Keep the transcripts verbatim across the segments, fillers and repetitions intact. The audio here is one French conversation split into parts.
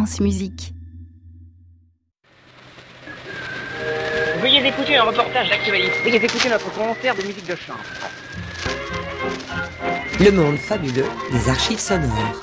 France Musique. Veuillez écouter un reportage d'actualité. Veuillez écouter notre concert de musique de chambre. Le monde fabuleux des archives sonores.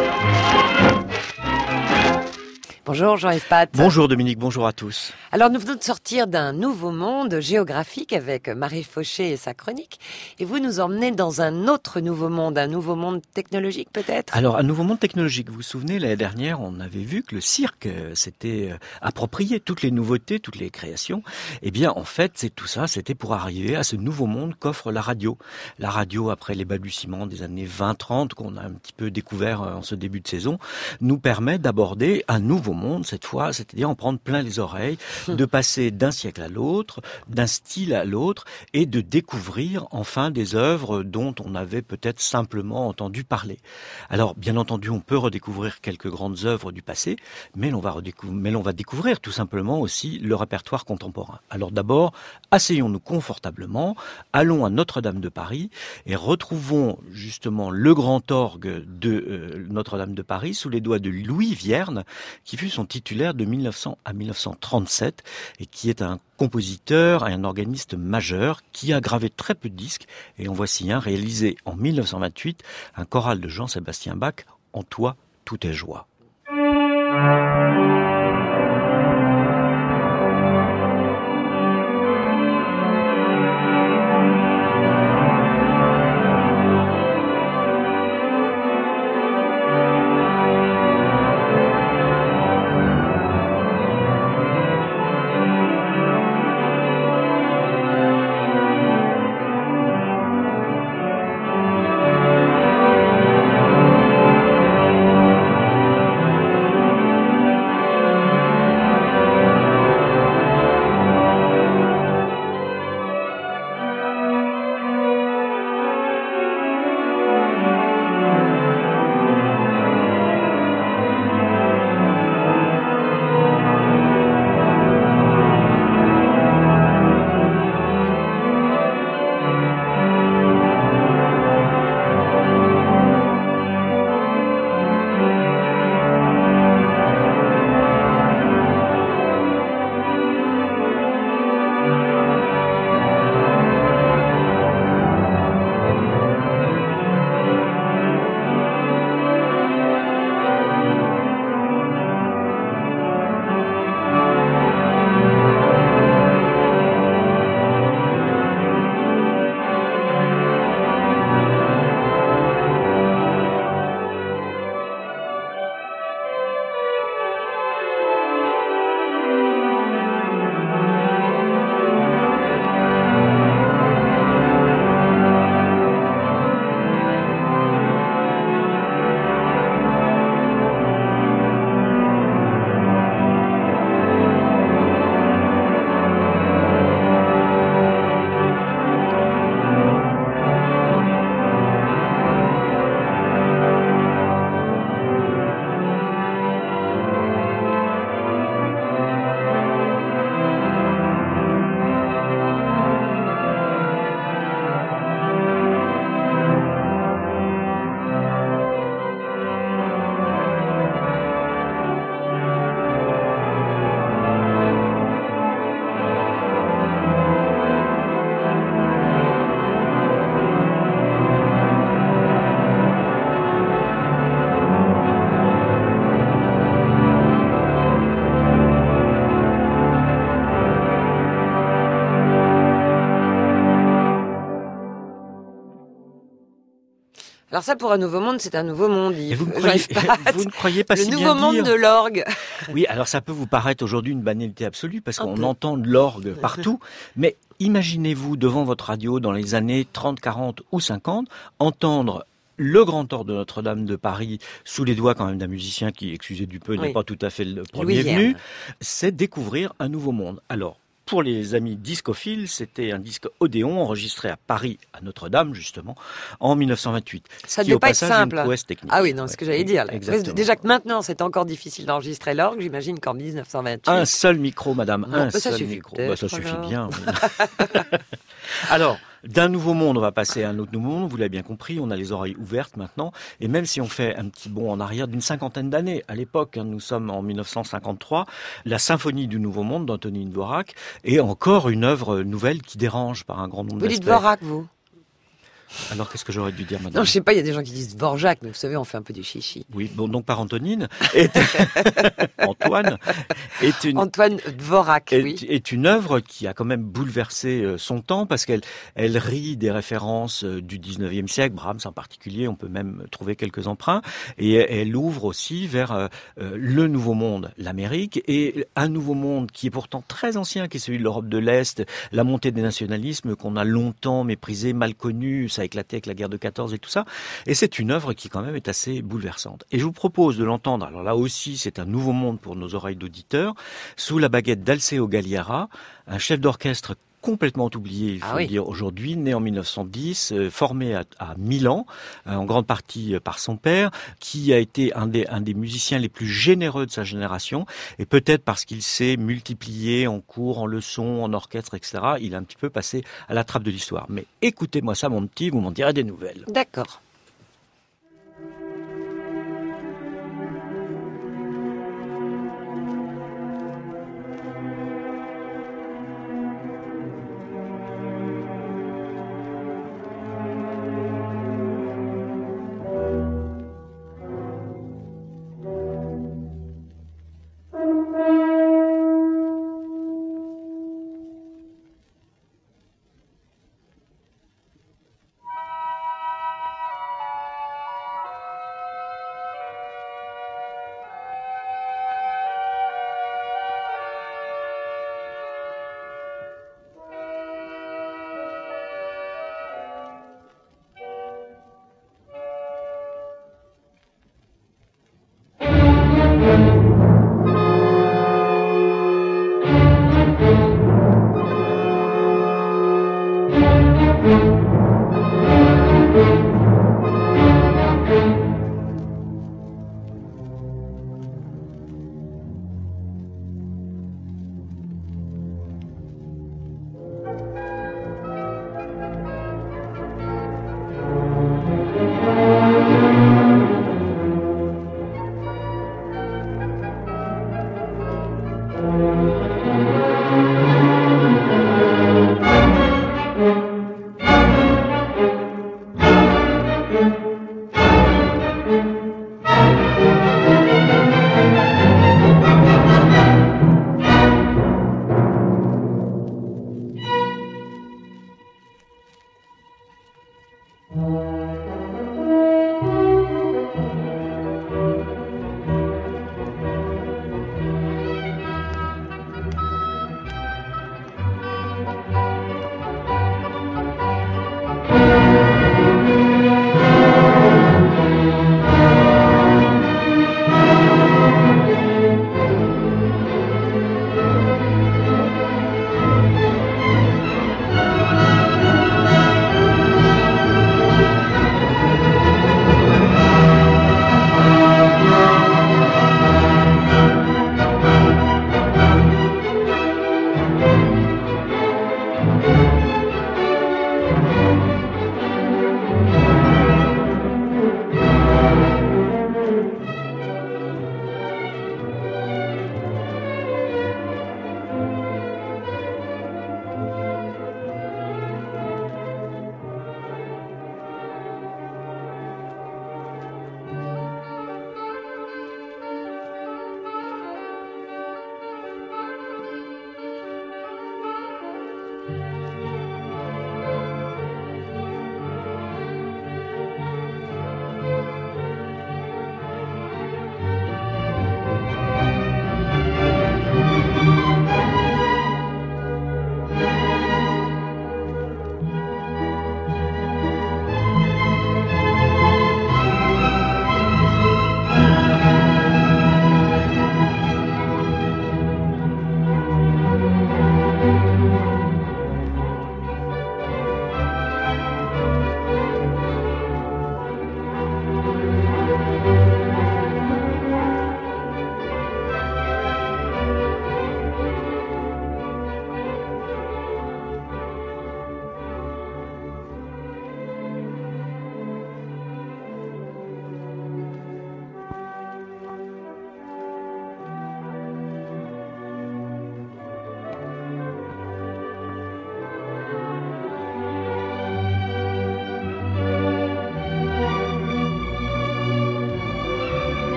Bonjour Jean-Yves Pat. Bonjour Dominique, bonjour à tous. Alors nous venons de sortir d'un nouveau monde géographique avec Marie Fauché et sa chronique. Et vous nous emmenez dans un autre nouveau monde, un nouveau monde technologique peut-être ? Alors un nouveau monde technologique, vous vous souvenez, l'année dernière on avait vu que le cirque euh, s'était euh, approprié toutes les nouveautés, toutes les créations. Eh bien en fait c'est tout ça, c'était pour arriver à ce nouveau monde qu'offre la radio. La radio, après les balbutiements des années vingt trente qu'on a un petit peu découvert en ce début de saison, nous permet d'aborder un nouveau monde cette fois, c'est-à-dire en prendre plein les oreilles, de passer d'un siècle à l'autre, d'un style à l'autre, et de découvrir enfin des œuvres dont on avait peut-être simplement entendu parler. Alors, bien entendu, on peut redécouvrir quelques grandes œuvres du passé, mais l'on va, redécou- mais l'on va découvrir tout simplement aussi le répertoire contemporain. Alors d'abord, asseyons-nous confortablement, allons à Notre-Dame de Paris et retrouvons justement le grand orgue de euh, Notre-Dame de Paris sous les doigts de Louis Vierne, qui fut son titulaire de mille neuf cents à mille neuf cent trente-sept et qui est un compositeur et un organiste majeur qui a gravé très peu de disques, et en voici un réalisé en mille neuf cent vingt-huit, un choral de Jean-Sébastien Bach, En toi tout est joie. Alors ça, pour un nouveau monde, c'est un nouveau monde, Yves. Vous ne croyez, vous ne croyez pas le si bien nouveau monde dire. de l'orgue. Oui, alors ça peut vous paraître aujourd'hui une banalité absolue, parce Un qu'on peu. entend de l'orgue partout, mais imaginez-vous devant votre radio dans les années trente, quarante ou cinquante, entendre le grand orgue de Notre-Dame de Paris sous les doigts quand même d'un musicien qui, excusez du peu, n'est Oui. pas tout à fait le premier Louis venu, Vierne. c'est découvrir un nouveau monde. Alors, pour les amis discophiles, c'était un disque Odéon enregistré à Paris, à Notre-Dame justement, en mille neuf cent vingt-huit. Ça Ce qui, devait au pas être passage, simple. une prouesse technique. Ah oui, non, c'est ce que j'allais Ouais, dire. là. exactement. Déjà que maintenant, c'est encore difficile d'enregistrer l'orgue, j'imagine qu'en dix-neuf cent vingt-huit... Un seul micro, madame, Non, un bah, ça seul suffit micro. peut-être, Bah, ça suffit alors. bien. Oui. Alors, D'un nouveau monde, on va passer à un autre nouveau monde. Vous l'avez bien compris, on a les oreilles ouvertes maintenant. Et même si on fait un petit bond en arrière d'une cinquantaine d'années, à l'époque, hein, nous sommes en mille neuf cent cinquante-trois, la symphonie du Nouveau Monde d'Antonin Dvorak est encore une œuvre nouvelle qui dérange par un grand nombre Vous d'aspects. dites Dvorak, vous? Alors qu'est-ce que j'aurais dû dire, madame? Non, je sais pas, il y a des gens qui disent Dvorak, mais vous savez, on fait un peu du chichi. Oui, bon, donc par Antonine, est... Antoine est une... Antoine Dvorak, est, oui. est une œuvre qui a quand même bouleversé son temps parce qu'elle elle rit des références du dix-neuvième siècle, Brahms en particulier, on peut même trouver quelques emprunts, et elle ouvre aussi vers euh, le Nouveau Monde, l'Amérique, et un Nouveau Monde qui est pourtant très ancien, qui est celui de l'Europe de l'Est, la montée des nationalismes qu'on a longtemps méprisé, mal connu, ça a éclaté avec la guerre de quatorze et tout ça, et c'est une œuvre qui quand même est assez bouleversante. Et je vous propose de l'entendre, alors là aussi c'est un nouveau monde pour nos oreilles d'auditeurs, sous la baguette d'Alceo Galliara, un chef d'orchestre complètement oublié, il faut ah oui. le dire aujourd'hui, né en mille neuf cent dix, euh, formé à, à Milan, euh, en grande partie euh, par son père, qui a été un des, un des musiciens les plus généreux de sa génération, et peut-être parce qu'il s'est multiplié en cours, en leçons, en orchestre, et cetera, il a un petit peu passé à la trappe de l'histoire. Mais écoutez-moi ça, mon petit, vous m'en direz des nouvelles. D'accord.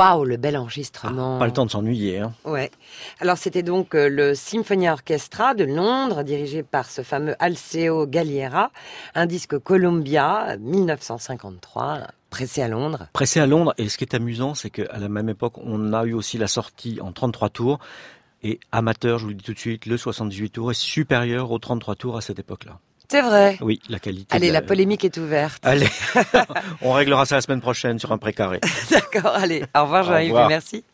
Waouh, le bel enregistrement. Ah, pas le temps de s'ennuyer. Hein. Ouais. Alors c'était donc euh, le Symphonia Orchestra de Londres, dirigé par ce fameux Alceo Galliera, un disque Columbia, mille neuf cent cinquante-trois, pressé à Londres. Pressé à Londres, et ce qui est amusant, c'est qu'à la même époque, on a eu aussi la sortie en trente-trois tours, et amateur, je vous le dis tout de suite, le soixante-dix-huit tours est supérieur aux trente-trois tours à cette époque-là. C'est vrai. Oui, la qualité. Allez, de la... la polémique est ouverte. Allez, on réglera ça la semaine prochaine sur un précaré. D'accord, allez. Au revoir Jean-Yves, merci.